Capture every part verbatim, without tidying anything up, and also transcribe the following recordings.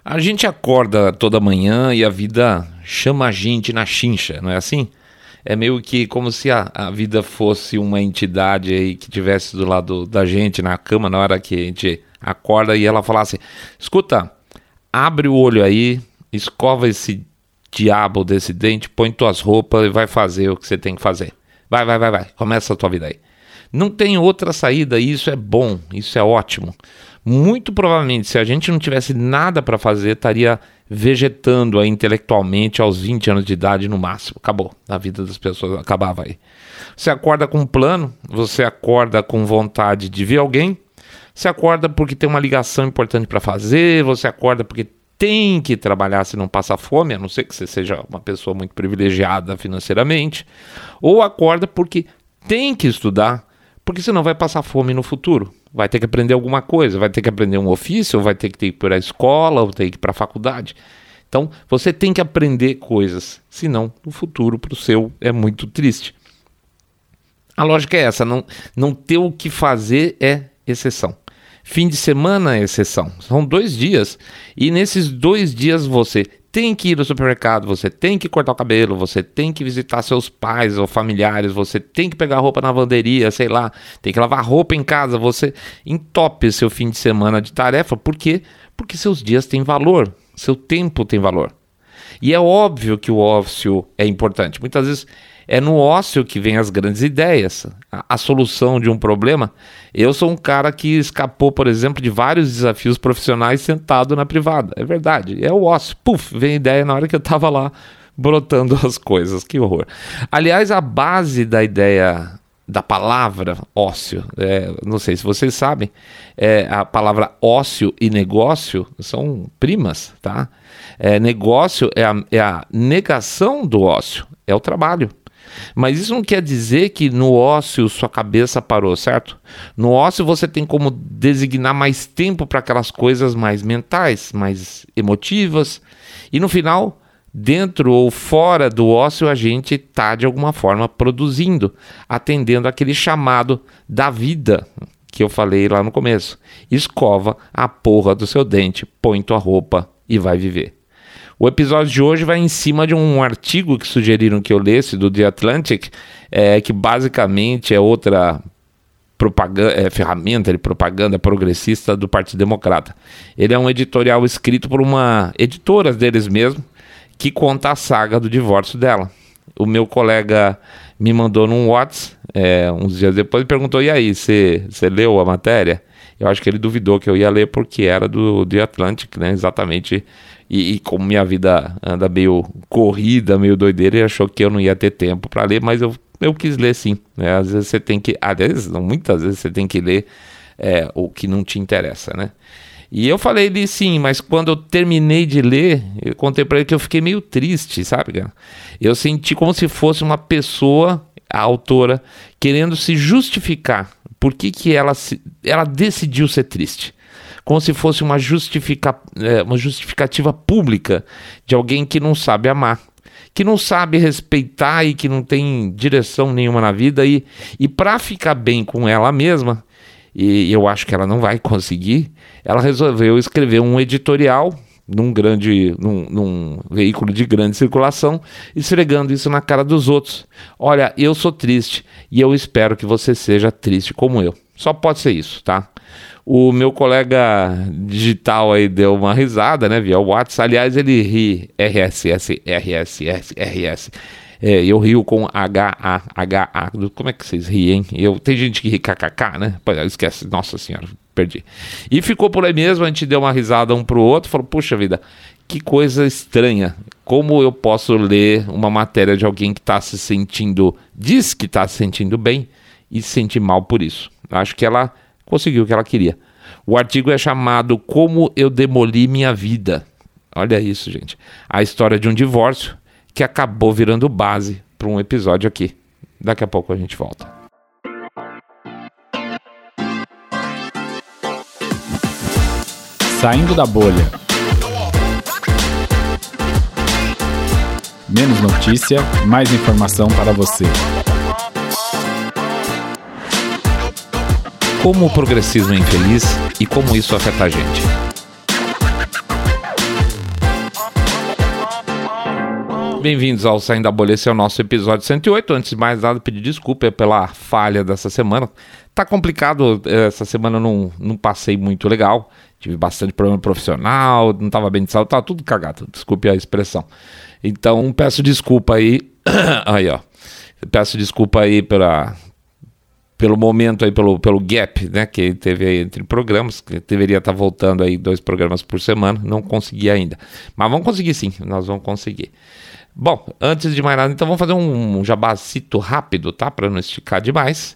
A gente acorda toda manhã e a vida chama a gente na chincha, não é assim? É meio que como se a, a vida fosse uma entidade aí que estivesse do lado da gente na cama na hora que a gente acorda e ela falasse: escuta, abre o olho aí, escova esse diabo desse dente, põe tuas roupas e vai fazer o que você tem que fazer. Vai, vai, vai, vai, começa a tua vida aí. Não tem outra saída e isso é bom, isso é ótimo. Muito provavelmente, se a gente não tivesse nada para fazer, estaria vegetando aí intelectualmente aos vinte anos de idade no máximo. Acabou, a vida das pessoas acabava aí. Você acorda com um plano, você acorda com vontade de ver alguém, você acorda porque tem uma ligação importante para fazer, você acorda porque tem que trabalhar se não passa fome, a não ser que você seja uma pessoa muito privilegiada financeiramente, ou acorda porque tem que estudar, porque senão vai passar fome no futuro. Vai ter que aprender alguma coisa, vai ter que aprender um ofício, ou vai ter que ir para a escola, ou ter que ir para a faculdade. Então, você tem que aprender coisas, senão no futuro para o seu é muito triste. A lógica é essa, não, não ter o que fazer é exceção. Fim de semana é exceção. São dois dias e nesses dois dias você tem que ir no supermercado, você tem que cortar o cabelo, você tem que visitar seus pais ou familiares, você tem que pegar roupa na lavanderia, sei lá, tem que lavar roupa em casa, você entope seu fim de semana de tarefa. Por quê? Porque seus dias têm valor, seu tempo tem valor. E é óbvio que o ócio é importante. Muitas vezes é no ócio que vem as grandes ideias, a, a solução de um problema. Eu sou um cara que escapou, por exemplo, de vários desafios profissionais sentado na privada. É verdade, é o ócio. Puf, vem a ideia na hora que eu estava lá brotando as coisas. Que horror. Aliás, a base da ideia da palavra ócio, é, não sei se vocês sabem, é, a palavra ócio e negócio são primas, tá? É, negócio é a, é a negação do ócio, é o trabalho. Mas isso não quer dizer que no ócio sua cabeça parou, certo? No ócio você tem como designar mais tempo para aquelas coisas mais mentais, mais emotivas. E no final, dentro ou fora do ócio, a gente está de alguma forma produzindo, atendendo aquele chamado da vida que eu falei lá no começo. Escova a porra do seu dente, põe tua roupa e vai viver. O episódio de hoje vai em cima de um artigo que sugeriram que eu lesse do The Atlantic, é, que basicamente é outra propaganda, é, ferramenta de propaganda progressista do Partido Democrata. Ele é um editorial escrito por uma editora deles mesmo, que conta a saga do divórcio dela. O meu colega me mandou num WhatsApp, é, uns dias depois, e perguntou: e aí, você leu a matéria? Eu acho que ele duvidou que eu ia ler porque era do The Atlantic, né, exatamente. E, e como minha vida anda meio corrida, meio doideira, ele achou que eu não ia ter tempo para ler, mas eu, eu quis ler sim, né? Às vezes você tem que, às vezes, não, muitas vezes você tem que ler é, o que não te interessa, né? E eu falei ali sim, mas quando eu terminei de ler, eu contei para ele que eu fiquei meio triste, sabe, cara? Eu senti como se fosse uma pessoa, a autora, querendo se justificar. Por que que ela, se, ela decidiu ser triste? Como se fosse uma, justifica, é, uma justificativa pública de alguém que não sabe amar, que não sabe respeitar e que não tem direção nenhuma na vida. E, e para ficar bem com ela mesma, e eu acho que ela não vai conseguir, ela resolveu escrever um editorial num, grande, num, num veículo de grande circulação, esfregando isso na cara dos outros. Olha, eu sou triste e eu espero que você seja triste como eu. Só pode ser isso, tá? O meu colega digital aí deu uma risada, né, via o WhatsApp. Aliás, ele ri R S S, R S S, R S. É, eu rio com H A, H A. Como é que vocês riem? Eu, tem gente que ri K K K, né? Pois é, esquece. Nossa senhora, perdi. E ficou por aí mesmo, a gente deu uma risada um pro outro, falou: puxa vida, que coisa estranha. Como eu posso ler uma matéria de alguém que está se sentindo, diz que está se sentindo bem e se sentir mal por isso? Acho que ela conseguiu o que ela queria. O artigo é chamado Como Eu Demoli Minha Vida. Olha isso, gente. A história de um divórcio que acabou virando base para um episódio aqui. Daqui a pouco a gente volta. Saindo da bolha. Menos notícia, mais informação para você. Como o progressismo é infeliz e como isso afeta a gente. Bem-vindos ao Saindo da Bolha, esse é o nosso episódio cento e oito. Antes de mais nada, pedir desculpa pela falha dessa semana. Tá complicado, essa semana eu não, não passei muito legal. Tive bastante problema profissional, não tava bem de saúde, tava tudo cagado, desculpe a expressão. Então, peço desculpa aí, aí ó, peço desculpa aí pela... pelo momento aí, pelo, pelo gap, né, que teve aí entre programas, que deveria estar voltando aí dois programas por semana, não consegui ainda. Mas vamos conseguir sim, nós vamos conseguir. Bom, antes de mais nada, então vamos fazer um jabazito rápido, tá, para não esticar demais.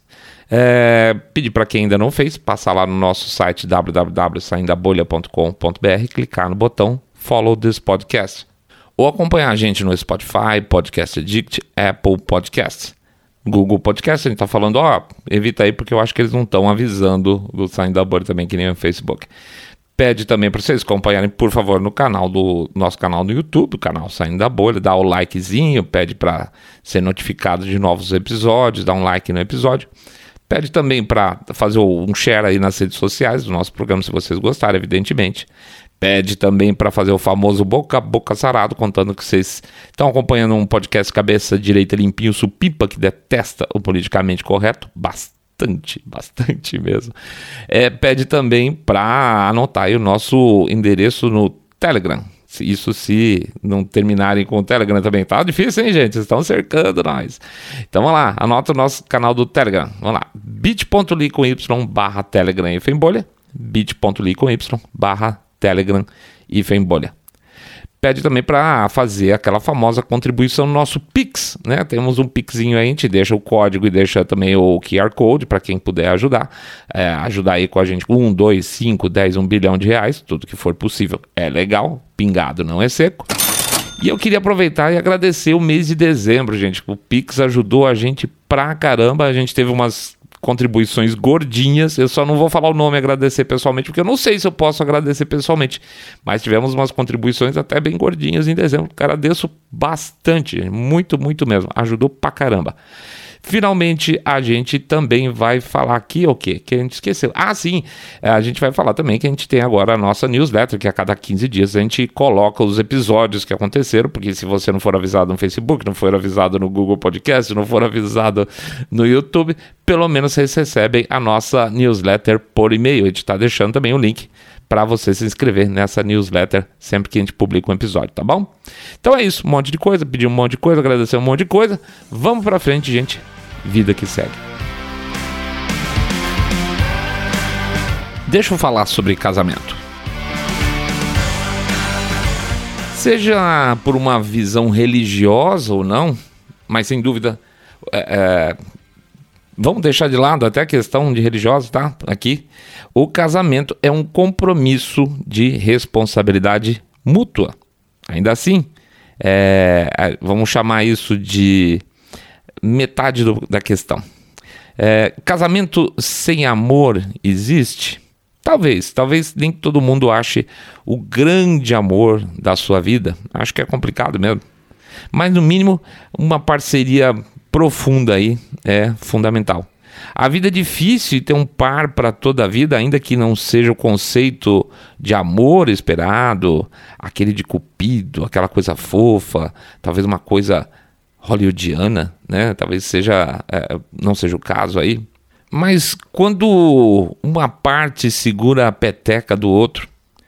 É, pedir para quem ainda não fez, passar lá no nosso site w w w ponto saindo da bolha ponto com ponto b r, clicar no botão Follow this podcast. Ou acompanhar a gente no Spotify, Podcast Addict, Apple Podcasts. Google Podcast, a gente tá falando, ó, evita aí porque eu acho que eles não estão avisando do Saindo da Bolha também, que nem no Facebook. Pede também para vocês acompanharem, por favor, no canal do nosso canal no YouTube, o canal Saindo da Bolha, dá o likezinho, pede para ser notificado de novos episódios, dá um like no episódio. Pede também para fazer um share aí nas redes sociais do nosso programa, se vocês gostarem, evidentemente. Pede também para fazer o famoso boca a boca sarado, contando que vocês estão acompanhando um podcast cabeça direita limpinho, supipa, que detesta o politicamente correto, bastante, bastante mesmo. É, pede também para anotar aí o nosso endereço no Telegram. Isso se não terminarem com o Telegram também. Tá difícil, hein, gente? Vocês estão cercando nós. Então, vamos lá. Anota o nosso canal do Telegram. Vamos lá. bit.ly com y barra Telegram e Fembolha. bit.ly com y barra Telegram e Fembolha. Pede também para fazer aquela famosa contribuição no nosso Pix, né? Temos um Pixinho aí, a gente deixa o código e deixa também o Q R Code para quem puder ajudar. É, ajudar aí com a gente com um, dois, cinco, dez, um bilhão de reais, tudo que for possível. É legal, pingado não é seco. E eu queria aproveitar e agradecer o mês de dezembro, gente. O Pix ajudou a gente pra caramba, a gente teve umas contribuições gordinhas, eu só não vou falar o nome e agradecer pessoalmente, porque eu não sei se eu posso agradecer pessoalmente, mas tivemos umas contribuições até bem gordinhas em dezembro, agradeço bastante, muito, muito mesmo, ajudou pra caramba. Finalmente, a gente também vai falar aqui o quê? Que a gente esqueceu. Ah, sim, a gente vai falar também que a gente tem agora a nossa newsletter, que a cada quinze dias a gente coloca os episódios que aconteceram, porque se você não for avisado no Facebook, não for avisado no Google Podcast, não for avisado no YouTube, pelo menos vocês recebem a nossa newsletter por e-mail. A gente está deixando também o link para você se inscrever nessa newsletter sempre que a gente publica um episódio, tá bom? Então é isso, um monte de coisa, pedir um monte de coisa, agradecer um monte de coisa. Vamos pra frente, gente. Vida que segue. Deixa eu falar sobre casamento. Seja por uma visão religiosa ou não, mas sem dúvida, é, é, vamos deixar de lado até a questão de religiosa, tá? Aqui, o casamento é um compromisso de responsabilidade mútua. Ainda assim, é, vamos chamar isso de metade do, da questão. É, casamento sem amor existe? Talvez, talvez nem todo mundo ache o grande amor da sua vida. Acho que é complicado mesmo. Mas no mínimo, uma parceria profunda aí é fundamental. A vida é difícil e ter um par para toda a vida, ainda que não seja o conceito de amor esperado, aquele de cupido, aquela coisa fofa, talvez uma coisa hollywoodiana, né? Talvez seja, é, não seja o caso aí. Mas quando uma parte segura a peteca do outro,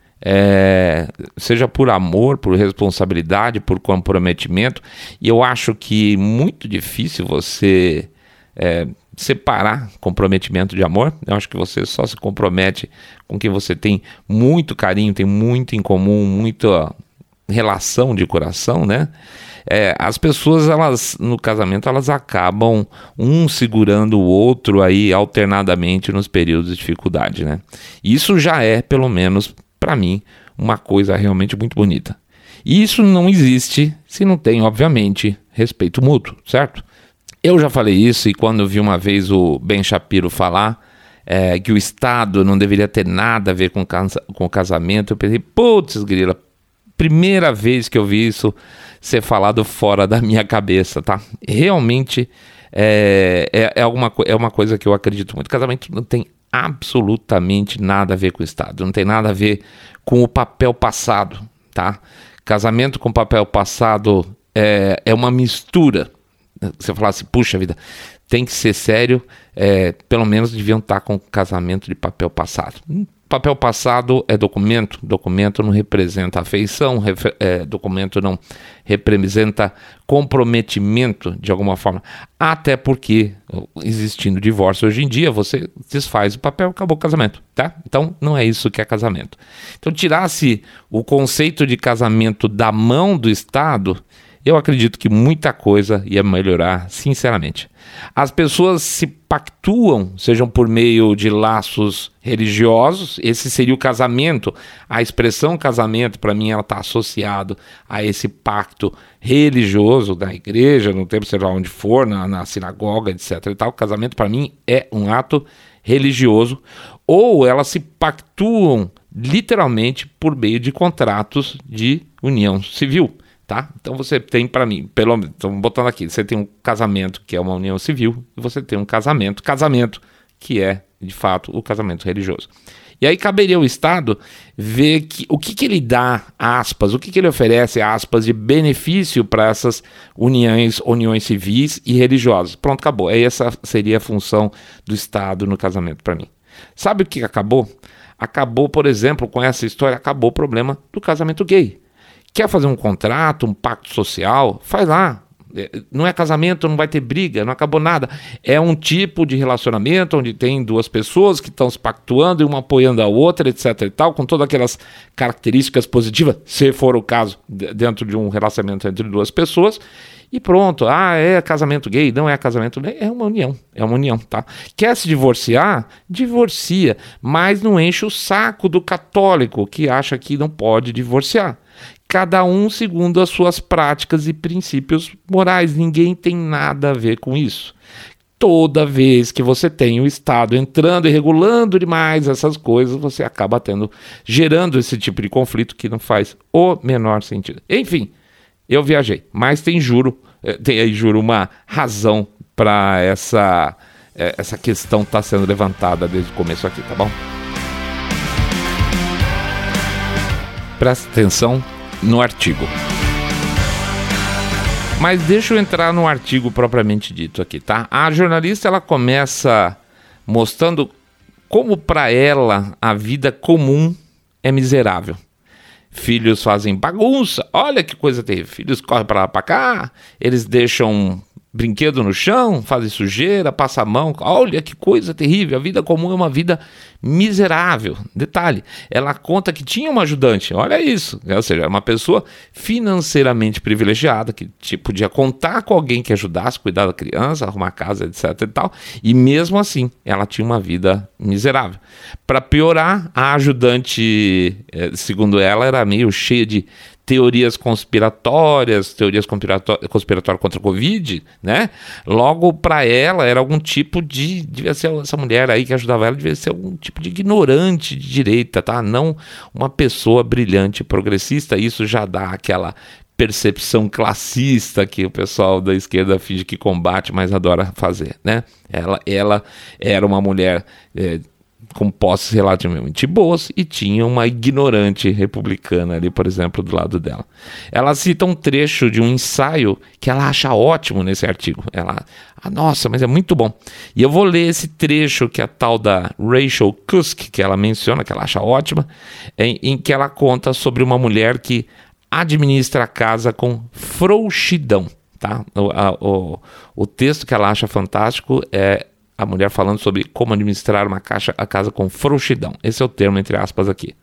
é, seja por amor, por responsabilidade, por comprometimento, e eu acho que muito difícil você é, separar comprometimento de amor. Eu acho que você só se compromete com quem você tem muito carinho, tem muito em comum, muita relação de coração, né? É, as pessoas, elas no casamento, elas acabam um segurando o outro aí alternadamente nos períodos de dificuldade, né? Isso já é, pelo menos para mim, uma coisa realmente muito bonita. E isso não existe se não tem, obviamente, respeito mútuo, certo? Eu já falei isso e quando eu vi uma vez o Ben Shapiro falar é, que o Estado não deveria ter nada a ver com, casa, com o casamento, eu pensei, putz, grila, primeira vez que eu vi isso ser falado fora da minha cabeça, tá? Realmente é, é, é, alguma, é uma coisa que eu acredito muito. Casamento não tem absolutamente nada a ver com o Estado, não tem nada a ver com o papel passado, tá? Casamento com papel passado é, é uma mistura. Você fala assim, puxa vida, tem que ser sério, é, pelo menos deviam estar com casamento de papel passado. Papel passado é documento, documento não representa afeição, refer, é, documento não representa comprometimento de alguma forma, até porque, existindo divórcio hoje em dia, você desfaz o papel, acabou o casamento, tá? Então não é isso que é casamento. Então tirasse o conceito de casamento da mão do Estado, eu acredito que muita coisa ia melhorar, sinceramente. As pessoas se pactuam, sejam por meio de laços religiosos, esse seria o casamento. A expressão casamento, para mim, ela está associado a esse pacto religioso da igreja, no tempo, seja onde for, na, na sinagoga, etcétera. E tal. O casamento, para mim, é um ato religioso. Ou elas se pactuam, literalmente, por meio de contratos de união civil. Tá? Então você tem, para mim, pelo menos, estamos botando aqui, você tem um casamento que é uma união civil e você tem um casamento, casamento que é, de fato, o casamento religioso. E aí caberia ao Estado ver que, o que, que ele dá, aspas, o que, que ele oferece, aspas, de benefício para essas uniões, uniões civis e religiosas. Pronto, acabou. Essa seria a função do Estado no casamento para mim. Sabe o que acabou? Acabou, por exemplo, com essa história, acabou o problema do casamento gay. Quer fazer um contrato, um pacto social? Faz lá. Não é casamento, não vai ter briga, não acabou nada. É um tipo de relacionamento onde tem duas pessoas que estão se pactuando e uma apoiando a outra, etc e tal, com todas aquelas características positivas, se for o caso, dentro de um relacionamento entre duas pessoas. E pronto, ah, é casamento gay, não é casamento gay, é uma união, é uma união, tá? Quer se divorciar? Divorcia, mas não enche o saco do católico que acha que não pode divorciar. Cada um segundo as suas práticas e princípios morais, ninguém tem nada a ver com isso. Toda vez que você tem o Estado entrando e regulando demais essas coisas, você acaba tendo, gerando esse tipo de conflito que não faz o menor sentido. Enfim, eu viajei, mas tem juro, tem aí juro uma razão para essa, essa questão estar tá sendo levantada desde o começo aqui, tá bom? Presta atenção no artigo. Mas deixa eu entrar no artigo propriamente dito aqui, tá? A jornalista, ela começa mostrando como para ela a vida comum é miserável. Filhos fazem bagunça, olha que coisa terrível. Filhos correm para lá para cá, eles deixam brinquedo no chão, fazem sujeira, passam a mão, olha que coisa terrível. A vida comum é uma vida miserável. Detalhe, ela conta que tinha uma ajudante, olha isso, ou seja, é uma pessoa financeiramente privilegiada, que tipo, podia contar com alguém que ajudasse a cuidar da criança, arrumar a casa, etc e tal, e mesmo assim, ela tinha uma vida miserável. Para piorar, a ajudante, segundo ela, era meio cheia de teorias conspiratórias, teorias conspiratórias, conspiratórias contra a Covid, né? Logo, para ela, era algum tipo de... Devia ser essa mulher aí que ajudava ela, devia ser algum tipo de ignorante de direita, tá? Não uma pessoa brilhante progressista. Isso já dá aquela percepção classista que o pessoal da esquerda finge que combate, mas adora fazer, né? Ela, ela era uma mulher... É, com posses relativamente boas e tinha uma ignorante republicana ali, por exemplo, do lado dela. Ela cita um trecho de um ensaio que ela acha ótimo nesse artigo. Ela, ah, nossa, mas é muito bom. E eu vou ler esse trecho que a tal da Rachel Cusk, que ela menciona, que ela acha ótima, em, em que ela conta sobre uma mulher que administra a casa com frouxidão. Tá? O, a, o, o texto que ela acha fantástico é a mulher falando sobre como administrar uma caixa, a casa com frouxidão. Esse é o termo entre aspas aqui.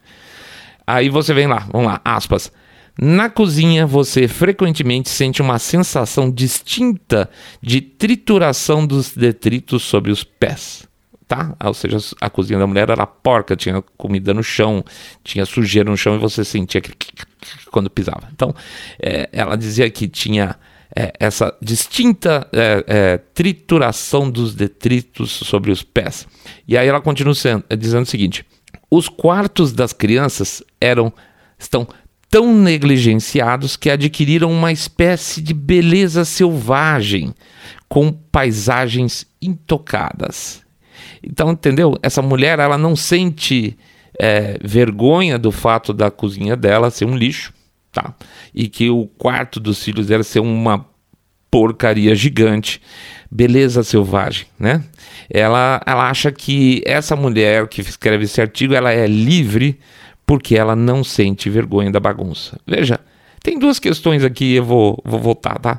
Aí você vem lá, vamos lá, aspas. Na cozinha você frequentemente sente uma sensação distinta de trituração dos detritos sobre os pés. Tá? Ou seja, a cozinha da mulher era porca, tinha comida no chão, tinha sujeira no chão e você sentia aquele quando pisava. Então, é, ela dizia que tinha... É, essa distinta é, é, trituração dos detritos sobre os pés. E aí ela continua sendo, é, dizendo o seguinte: os quartos das crianças eram, estão tão negligenciados que adquiriram uma espécie de beleza selvagem, com paisagens intocadas. Então, entendeu? Essa mulher, ela não sente é, vergonha do fato da cozinha dela ser um lixo. tá? E que o quarto dos filhos dela ser uma porcaria gigante, beleza selvagem, né? Ela, ela acha que essa mulher que escreve esse artigo, ela é livre porque ela não sente vergonha da bagunça. Veja, tem duas questões aqui, eu vou, vou voltar, tá?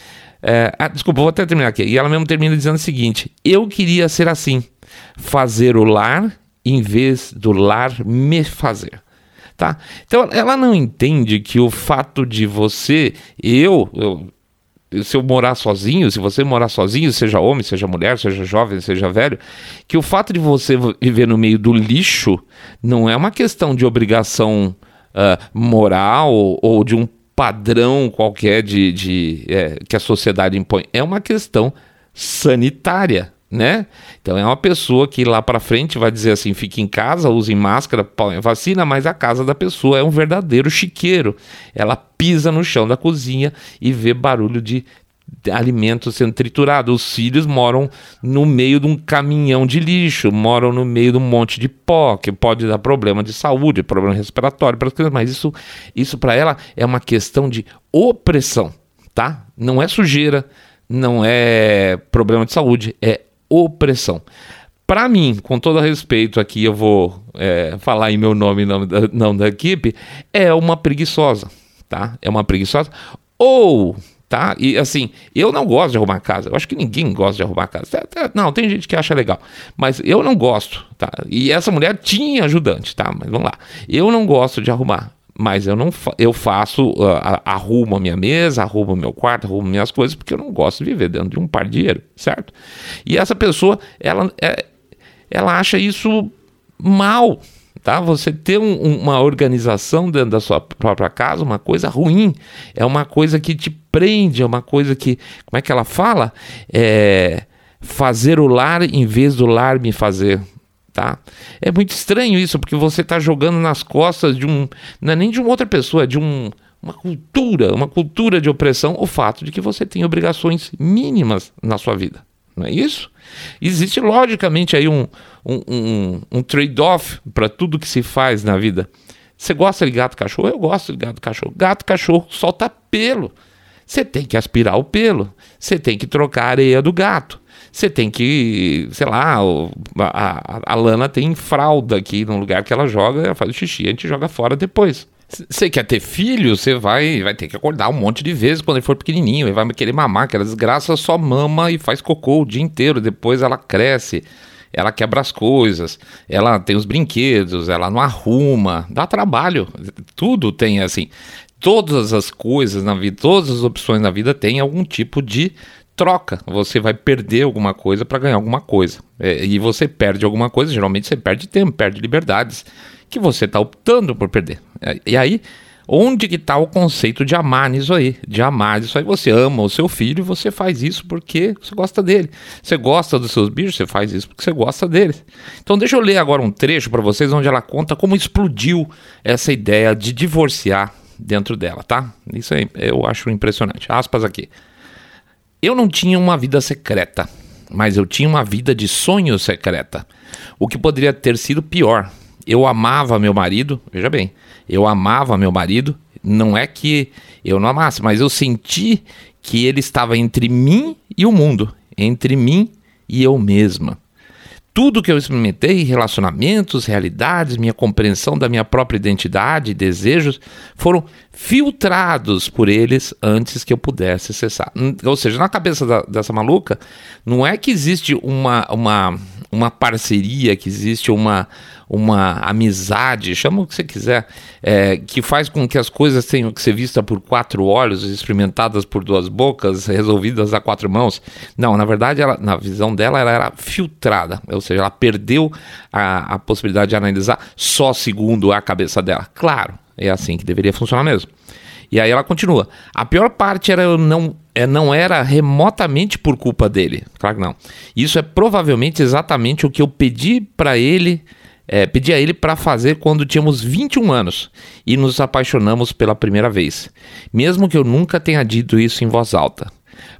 É, ah, desculpa, vou até terminar aqui. E ela mesmo termina dizendo o seguinte: eu queria ser assim, fazer o lar em vez do lar me fazer. Tá? Então ela não entende que o fato de você, eu, eu, se eu morar sozinho, se você morar sozinho, seja homem, seja mulher, seja jovem, seja velho, que o fato de você viver no meio do lixo não é uma questão de obrigação uh, moral ou, ou de um padrão qualquer de, de, é, que a sociedade impõe. É uma questão sanitária, né? Então é uma pessoa que lá para frente vai dizer assim: fique em casa, use máscara, põe vacina, mas a casa da pessoa é um verdadeiro chiqueiro. Ela pisa no chão da cozinha e vê barulho de alimento sendo triturado. Os filhos moram no meio de um caminhão de lixo, moram no meio de um monte de pó, que pode dar problema de saúde, problema respiratório para as crianças, mas isso, isso para ela é uma questão de opressão, tá? Não é sujeira, não é problema de saúde, é opressão. Para mim, com todo respeito aqui, eu vou é, falar em meu nome e não da, não da equipe, é uma preguiçosa, tá? É uma preguiçosa. Ou... tá? E assim, eu não gosto de arrumar casa. Eu acho que ninguém gosta de arrumar casa. Não, tem gente que acha legal, mas eu não gosto, tá? E essa mulher tinha ajudante, tá? Mas vamos lá. Eu não gosto de arrumar, mas eu não fa- eu faço, uh, arrumo a minha mesa, arrumo o meu quarto, arrumo minhas coisas, porque eu não gosto de viver dentro de um pardieiro, certo? E essa pessoa, ela, é, ela acha isso mal, tá? Você ter um, uma organização dentro da sua própria casa, uma coisa ruim, é uma coisa que te prende, é uma coisa que, como é que ela fala? É fazer o lar em vez do lar me fazer, tá? É muito estranho isso, porque você está jogando nas costas de um, não é nem de uma outra pessoa, é de um, uma cultura, uma cultura de opressão, o fato de que você tem obrigações mínimas na sua vida. Não é isso? Existe logicamente aí um, um, um, um trade-off para tudo que se faz na vida. Você gosta de gato e cachorro? Eu gosto de gato e cachorro. Gato e cachorro solta pelo. Você tem que aspirar o pelo. Você tem que trocar a areia do gato. Você tem que, sei lá, a, a, a Lana tem fralda aqui no lugar que ela joga, ela faz o xixi, a gente joga fora depois. Você quer ter filho, você vai, vai ter que acordar um monte de vezes quando ele for pequenininho, ele vai querer mamar, aquela desgraça só mama e faz cocô o dia inteiro, depois ela cresce, ela quebra as coisas, ela tem os brinquedos, ela não arruma, dá trabalho, tudo tem assim, todas as coisas na vida, todas as opções na vida tem algum tipo de troca, você vai perder alguma coisa para ganhar alguma coisa, é, e você perde alguma coisa, geralmente você perde tempo, perde liberdades, que você está optando por perder. E aí, onde que está o conceito de amar nisso aí? De amar isso aí. Você ama o seu filho, você faz isso porque você gosta dele. Você gosta dos seus bichos, você faz isso porque você gosta deles. Então deixa eu ler agora um trecho para vocês onde ela conta como explodiu essa ideia de divorciar dentro dela, tá? Isso aí eu acho impressionante. Aspas aqui. Eu não tinha uma vida secreta, mas eu tinha uma vida de sonho secreta. O que poderia ter sido pior. Eu amava meu marido, veja bem, eu amava meu marido, não é que eu não amasse, mas eu senti que ele estava entre mim e o mundo, entre mim e eu mesma. Tudo que eu experimentei, relacionamentos, realidades, minha compreensão da minha própria identidade e desejos, foram filtrados por eles antes que eu pudesse cessar. Ou seja, na cabeça da, dessa maluca, não é que existe uma, uma, uma parceria, que existe uma, uma amizade, chama o que você quiser, é, que faz com que as coisas tenham que ser vistas por quatro olhos, experimentadas por duas bocas, resolvidas a quatro mãos. Não, na verdade, ela, na visão dela, ela era filtrada, ou seja, ela perdeu a, a possibilidade de analisar só segundo a cabeça dela. Claro, é assim que deveria funcionar mesmo. E aí ela continua. A pior parte era eu não, é, não era remotamente por culpa dele. Claro que não. Isso é provavelmente exatamente o que eu pedi para ele, é, pedi a ele para fazer quando tínhamos vinte e um anos e nos apaixonamos pela primeira vez. Mesmo que eu nunca tenha dito isso em voz alta.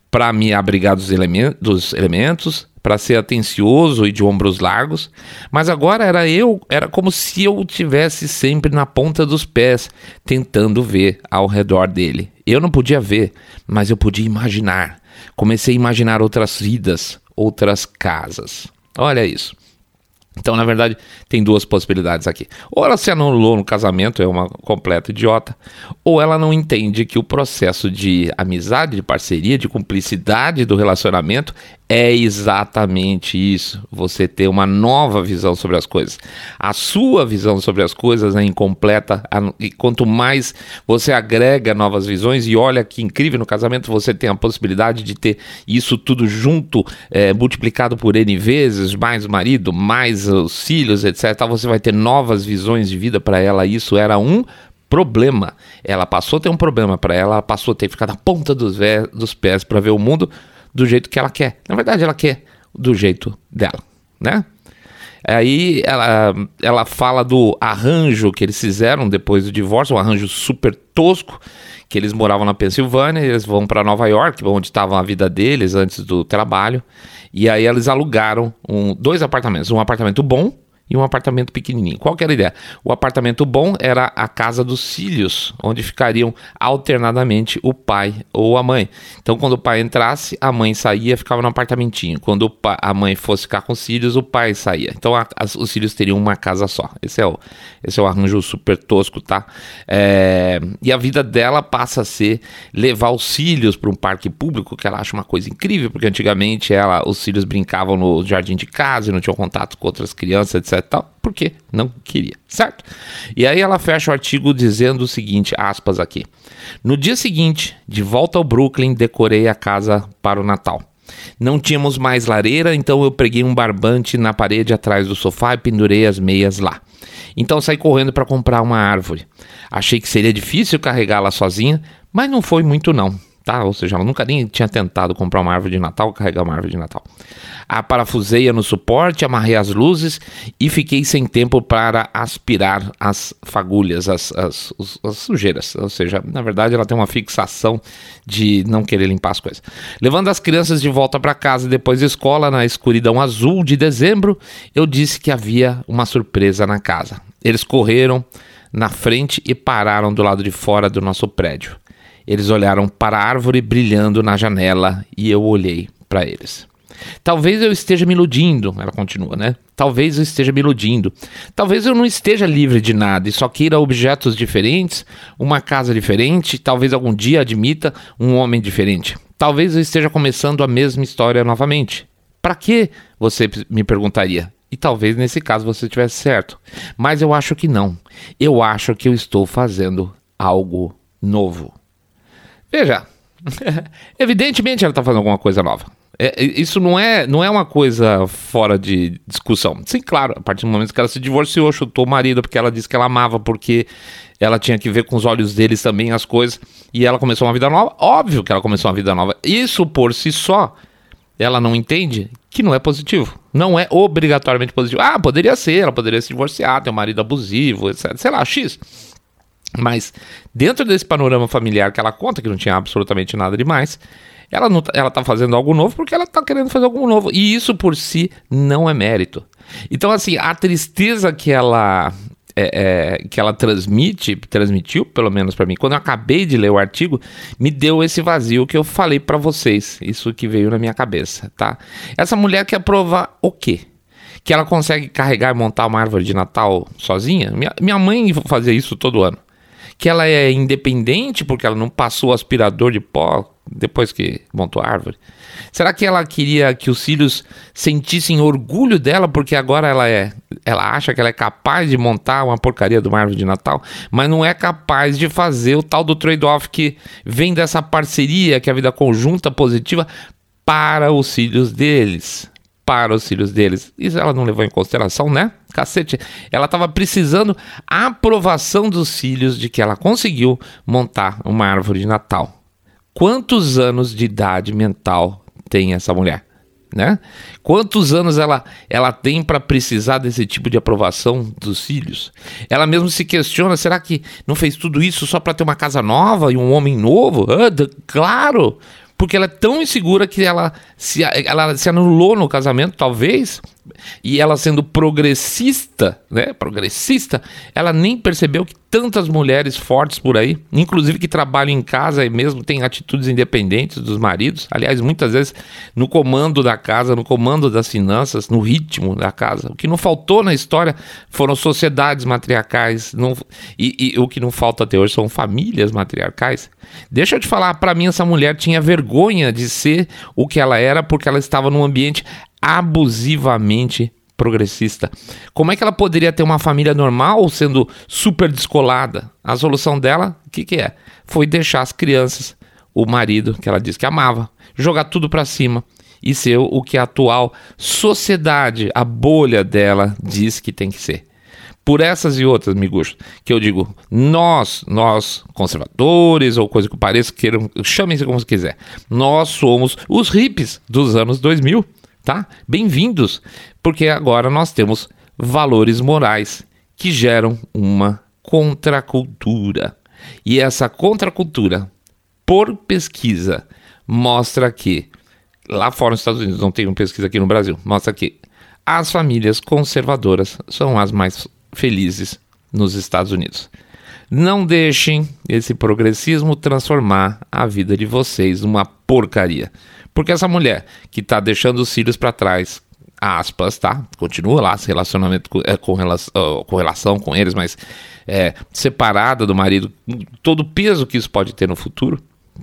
para me abrigar dos, elemen- dos elementos, para ser atencioso e de ombros largos, mas agora era eu, era como se eu tivesse sempre na ponta dos pés, tentando ver ao redor dele. Eu não podia ver, mas eu podia imaginar. Comecei a imaginar outras vidas, outras casas. Olha isso. Então, na verdade, tem duas possibilidades aqui. Ou ela se anulou no casamento, é uma completa idiota, ou ela não entende que o processo de amizade, de parceria, de cumplicidade do relacionamento é exatamente isso. Você ter uma nova visão sobre as coisas. A sua visão sobre as coisas é incompleta, e quanto mais você agrega novas visões, e olha que incrível, no casamento você tem a possibilidade de ter isso tudo junto, é, multiplicado por N vezes, mais o marido, mais os filhos, etcétera. Você vai ter novas visões de vida para ela. Isso era um problema. Ela passou a ter um problema para ela, ela passou a ter que ficar na ponta dos, vé- dos pés para ver o mundo do jeito que ela quer. Na verdade, ela quer do jeito dela, né? Aí ela, ela fala do arranjo que eles fizeram depois do divórcio, um arranjo super tosco, que eles moravam na Pensilvânia, eles vão para Nova York, onde estava a vida deles antes do trabalho, e aí eles alugaram um, dois apartamentos, um apartamento bom e um apartamento pequenininho. Qual que era a ideia? O apartamento bom era a casa dos filhos, onde ficariam alternadamente o pai ou a mãe. Então, quando o pai entrasse, a mãe saía, ficava no apartamentinho. Quando o pai, a mãe fosse ficar com os filhos, o pai saía. Então, a, as, os filhos teriam uma casa só. Esse é o, esse é o arranjo super tosco, tá? É, e a vida dela passa a ser levar os filhos para um parque público, que ela acha uma coisa incrível, porque antigamente ela, os filhos brincavam no jardim de casa e não tinham contato com outras crianças, etcétera. Tal, porque não queria, certo? E aí ela fecha o artigo dizendo o seguinte, aspas aqui: no dia seguinte, de volta ao Brooklyn, decorei a casa para o Natal. Não tínhamos mais lareira, então eu preguei um barbante na parede atrás do sofá e pendurei as meias lá. Então saí correndo para comprar uma árvore. Achei que seria difícil carregá-la sozinha, mas não foi muito não. Tá? Ou seja, ela nunca nem tinha tentado comprar uma árvore de Natal, carregar uma árvore de Natal. A parafusei no suporte, amarrei as luzes e fiquei sem tempo para aspirar as fagulhas, as, as, as, as sujeiras. Ou seja, na verdade ela tem uma fixação de não querer limpar as coisas. Levando as crianças de volta para casa depois da escola, na escuridão azul de dezembro, eu disse que havia uma surpresa na casa. Eles correram na frente e pararam do lado de fora do nosso prédio. Eles olharam para a árvore brilhando na janela e eu olhei para eles. Talvez eu esteja me iludindo, ela continua, né? Talvez eu esteja me iludindo. Talvez eu não esteja livre de nada e só queira objetos diferentes, uma casa diferente, talvez algum dia admita um homem diferente. Talvez eu esteja começando a mesma história novamente. Para quê? Você me perguntaria. E talvez nesse caso você estivesse certo. Mas eu acho que não. Eu acho que eu estou fazendo algo novo. Veja, evidentemente ela está fazendo alguma coisa nova. É, isso não é, não é uma coisa fora de discussão. Sim, claro, a partir do momento que ela se divorciou, chutou o marido porque ela disse que ela amava, porque ela tinha que ver com os olhos deles também as coisas, e ela começou uma vida nova. Óbvio que ela começou uma vida nova. Isso por si só, ela não entende que não é positivo. Não é obrigatoriamente positivo. Ah, poderia ser, ela poderia se divorciar, ter um marido abusivo, etcétera. Sei lá, X. Mas dentro desse panorama familiar que ela conta, que não tinha absolutamente nada demais, ela não, ela tá fazendo algo novo porque ela tá querendo fazer algo novo. E isso por si não é mérito. Então, assim, a tristeza que ela, é, é, que ela transmite, transmitiu, pelo menos para mim, quando eu acabei de ler o artigo, me deu esse vazio que eu falei para vocês. Isso que veio na minha cabeça, tá? Essa mulher quer provar o quê? Que ela consegue carregar e montar uma árvore de Natal sozinha? Minha, minha mãe fazia isso todo ano. Que ela é independente porque ela não passou o aspirador de pó depois que montou a árvore? Será que ela queria que os filhos sentissem orgulho dela porque agora ela é, ela acha que ela é capaz de montar uma porcaria de uma árvore de Natal, mas não é capaz de fazer o tal do trade-off que vem dessa parceria, que é a vida conjunta positiva para os filhos deles? Para os filhos deles. Isso ela não levou em consideração, né? Cacete. Ela estava precisando a aprovação dos filhos de que ela conseguiu montar uma árvore de Natal. Quantos anos de idade mental tem essa mulher, né? Quantos anos ela, ela tem para precisar desse tipo de aprovação dos filhos? Ela mesmo se questiona, será que não fez tudo isso só para ter uma casa nova e um homem novo? Ah, claro! Porque ela é tão insegura que ela se, ela se anulou no casamento, talvez, e ela sendo progressista, né, progressista, ela nem percebeu que tantas mulheres fortes por aí, inclusive que trabalham em casa e mesmo têm atitudes independentes dos maridos, aliás, muitas vezes no comando da casa, no comando das finanças, no ritmo da casa. O que não faltou na história foram sociedades matriarcais, não, e, e o que não falta até hoje são famílias matriarcais. Deixa eu te falar, para mim essa mulher tinha vergonha de ser o que ela era porque ela estava num ambiente abusivamente progressista. Como é que ela poderia ter uma família normal sendo super descolada? A solução dela, o que que é? Foi deixar as crianças, o marido, que ela disse que amava, jogar tudo para cima e ser o que a atual sociedade, a bolha dela, diz que tem que ser. Por essas e outras, miguxo, que eu digo, nós, nós, conservadores ou coisa que pareça, queiram, chamem-se como se quiser, nós somos os hippies dos anos dois mil, tá? Bem-vindos, porque agora nós temos valores morais que geram uma contracultura. E essa contracultura, por pesquisa, mostra que, lá fora nos Estados Unidos, não tem uma pesquisa aqui no Brasil, mostra que as famílias conservadoras são as mais felizes nos Estados Unidos. Não deixem esse progressismo transformar a vida de vocês numa porcaria. Porque essa mulher que está deixando os filhos para trás, aspas, tá? Continua lá esse relacionamento com, é, com, relação, com relação com eles, mas é, separada do marido, todo o peso que isso pode ter no futuro,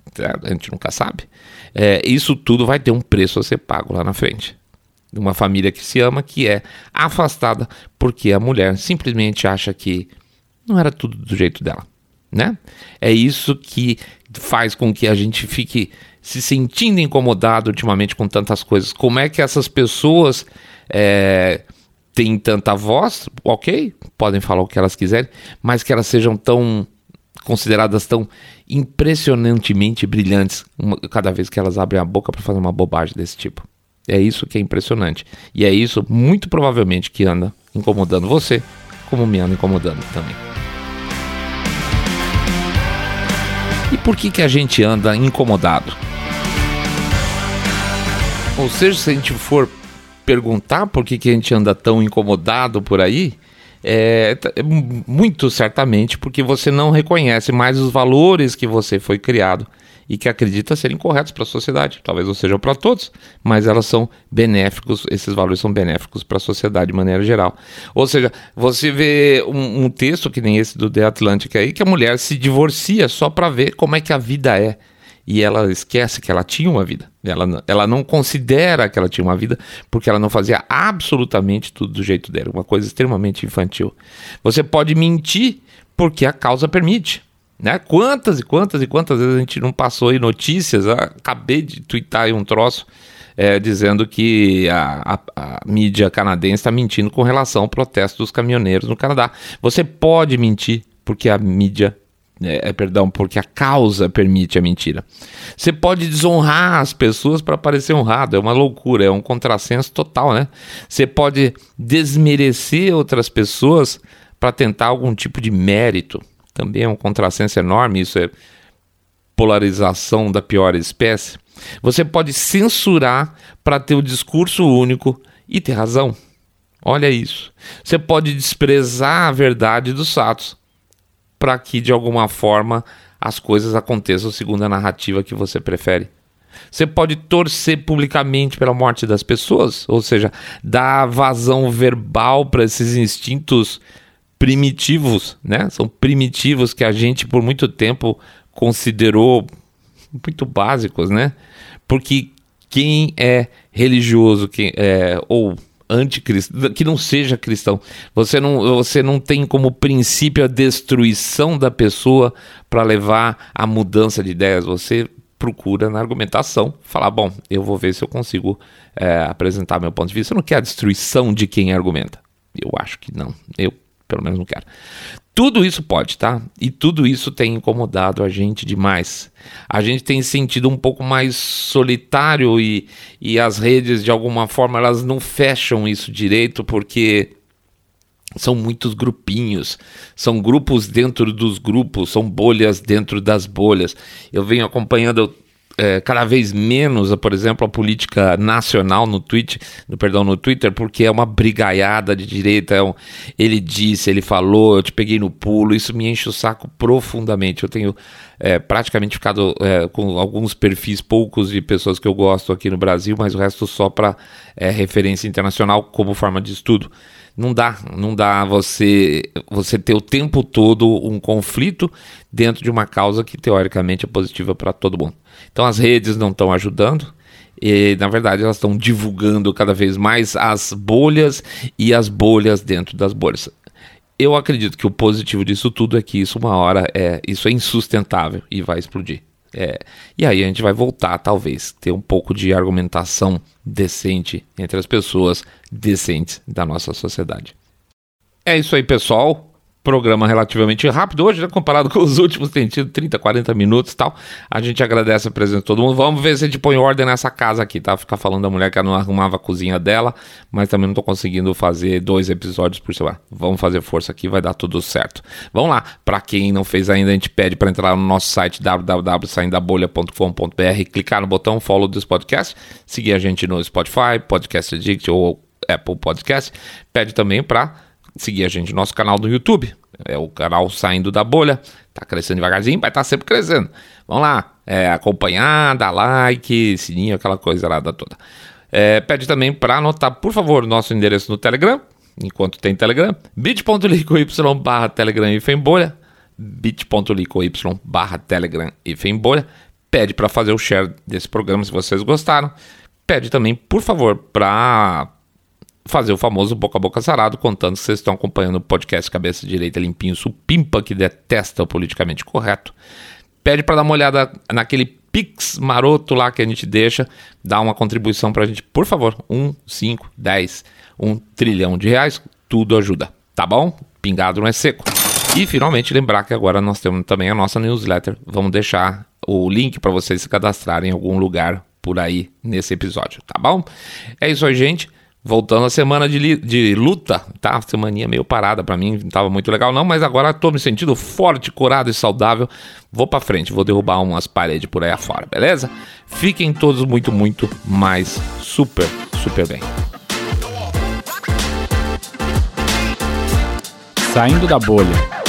a gente nunca sabe. É, isso tudo vai ter um preço a ser pago lá na frente. Uma família que se ama, que é afastada porque a mulher simplesmente acha que não era tudo do jeito dela, né? É isso que faz com que a gente fique se sentindo incomodado ultimamente com tantas coisas. Como é que essas pessoas é, têm tanta voz? Ok, podem falar o que elas quiserem, mas que elas sejam tão consideradas tão impressionantemente brilhantes uma, cada vez que elas abrem a boca para fazer uma bobagem desse tipo. É isso que é impressionante. E é isso, muito provavelmente, que anda incomodando você, como me anda incomodando também. E por que que a gente anda incomodado? Ou seja, se a gente for perguntar por que que a gente anda tão incomodado por aí, é, é muito certamente porque você não reconhece mais os valores que você foi criado e que acredita serem corretos para a sociedade. Talvez não sejam para todos, mas elas são benéficos, esses valores são benéficos para a sociedade de maneira geral. Ou seja, você vê um, um texto que nem esse do The Atlantic aí, que a mulher se divorcia só para ver como é que a vida é. E ela esquece que ela tinha uma vida. Ela, ela não considera que ela tinha uma vida porque ela não fazia absolutamente tudo do jeito dela. Uma coisa extremamente infantil. Você pode mentir porque a causa permite. Né? Quantas e quantas e quantas vezes a gente não passou aí notícias, ah, acabei de twittar aí um troço é, dizendo que a, a, a mídia canadense está mentindo com relação ao protesto dos caminhoneiros no Canadá. Você pode mentir porque a mídia, é, é, perdão, porque a causa permite a mentira. Você pode desonrar as pessoas para parecer honrado, é uma loucura, é um contrassenso total, né? Você pode desmerecer outras pessoas para tentar algum tipo de mérito. Também é um contrassenso enorme, isso é polarização da pior espécie. Você pode censurar para ter o discurso único e ter razão. Olha isso. Você pode desprezar a verdade dos fatos para que, de alguma forma, as coisas aconteçam segundo a narrativa que você prefere. Você pode torcer publicamente pela morte das pessoas, ou seja, dar vazão verbal para esses instintos primitivos, né? São primitivos que a gente por muito tempo considerou muito básicos, né? Porque quem é religioso, quem é, ou anticristão, que não seja cristão, você não, você não tem como princípio a destruição da pessoa para levar à mudança de ideias. Você procura na argumentação falar, bom, eu vou ver se eu consigo é, apresentar meu ponto de vista. Você não quer a destruição de quem argumenta? Eu acho que não. Eu pelo menos não quero. Tudo isso pode, tá? E tudo isso tem incomodado a gente demais. A gente tem sentido um pouco mais solitário e, e as redes, de alguma forma, elas não fecham isso direito porque são muitos grupinhos, são grupos dentro dos grupos, são bolhas dentro das bolhas. Eu venho acompanhando é, cada vez menos, por exemplo, a política nacional no, tweet, no, perdão, no Twitter, porque é uma brigaiada de direita, é um, ele disse, ele falou, eu te peguei no pulo, isso me enche o saco profundamente. Eu tenho é, praticamente ficado é, com alguns perfis poucos de pessoas que eu gosto aqui no Brasil, mas o resto só para é, referência internacional como forma de estudo. Não dá, não dá você, você ter o tempo todo um conflito dentro de uma causa que teoricamente é positiva para todo mundo. Então as redes não estão ajudando e na verdade elas estão divulgando cada vez mais as bolhas e as bolhas dentro das bolhas. Eu acredito que o positivo disso tudo é que isso uma hora é, isso é insustentável e vai explodir. É, e aí a gente vai voltar, talvez, ter um pouco de argumentação decente entre as pessoas decentes da nossa sociedade. É isso aí, pessoal. Programa relativamente rápido hoje, né? Comparado com os últimos, tem tido trinta, quarenta minutos e tal. A gente agradece a presença de todo mundo. Vamos ver se a gente põe ordem nessa casa aqui, tá? Ficar falando da mulher que não arrumava a cozinha dela, mas também não tô conseguindo fazer dois episódios por semana. Vamos fazer força aqui, vai dar tudo certo. Vamos lá. Pra quem não fez ainda, a gente pede para entrar no nosso site w w w ponto saindo da bolha ponto com ponto b r, clicar no botão follow desse podcast, seguir a gente no Spotify, Podcast Addict ou Apple Podcast. Pede também para seguir a gente no nosso canal do YouTube. É o canal Saindo da Bolha. Tá crescendo devagarzinho, vai estar sempre crescendo. Vamos lá, é, acompanhar, dar like, sininho, aquela coisa lá da toda. É, pede também para anotar, por favor, o nosso endereço no Telegram, enquanto tem Telegram, bit.ly com y barra Telegram e Fembolha, bit.ly com y barra Telegram e Fembolha. Pede para fazer o share desse programa se vocês gostaram. Pede também, por favor, para fazer o famoso boca a boca sarado, contando que vocês estão acompanhando o podcast Cabeça Direita Limpinho Supimpa, que detesta o politicamente correto. Pede para dar uma olhada naquele Pix maroto lá que a gente deixa, dá uma contribuição pra gente, por favor, um, cinco, dez, um trilhão de reais, tudo ajuda, tá bom? Pingado não é seco. E finalmente lembrar que agora nós temos também a nossa newsletter, vamos deixar o link para vocês se cadastrarem em algum lugar por aí nesse episódio, tá bom? É isso aí, gente. Voltando a semana de, li- de luta, tá? Semaninha meio parada pra mim, não tava muito legal não, mas agora tô me sentindo forte, curado e saudável. Vou pra frente, vou derrubar umas paredes por aí afora, beleza? Fiquem todos muito, muito mais super, super bem. Saindo da Bolha.